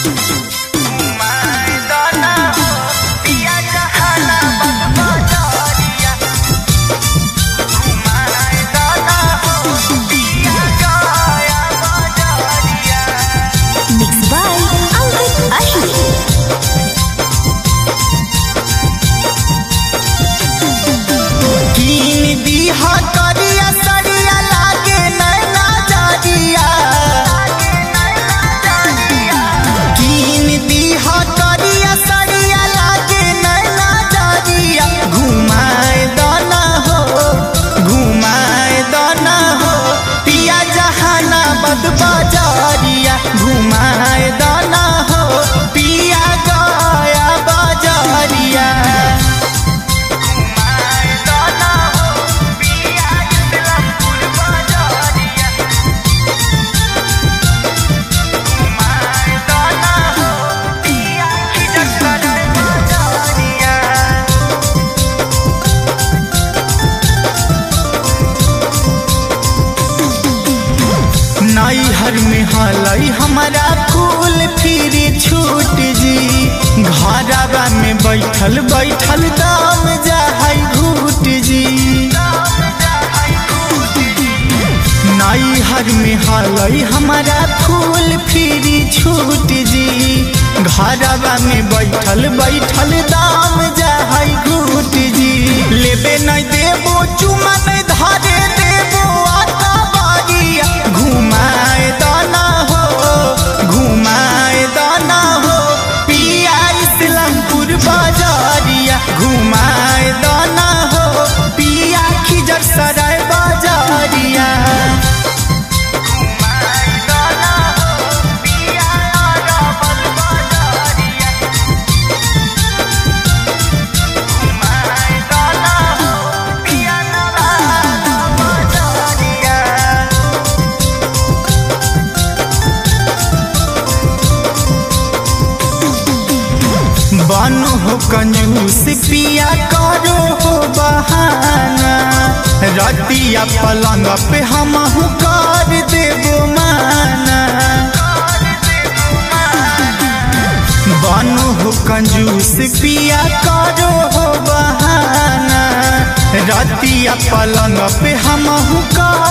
बाजारिया घुमाए दाना हो पिया गया बाजारिया घुमाए दाना हो पिया इस्लामपुर बाजारिया घुमाए दाना हो पिया खिजर बाजारिया। नैहर में हलई हमारा फूल फिर छूट जी घरवा में बैठल बैठल दाम जाहई घूट जी। नैहर में हलई हमारा फूल फिर छूट जी घरवा में बैठल बैठल दाम जाहई घूट जी। लेबे नहीं देबो चुमा नहीं धरे देबो आता बारिया घुमाए दाना हो घुमाए दाना हो पिया इस्लामपुर बाजारिया घुमाए दाना हो पिया खिजर सराय बाजारिया घुमाए दाना हो पिया अरावल बाजारिया घुमाए दाना हो पिया नवादा बाजारिया। बनो हो कंजूस पिया करो हो बहाना रतिया पलंग पे हम कर देबो माना। बनो हो कंजूस पिया करो हो बहाना रतिया पलंग पे हम कर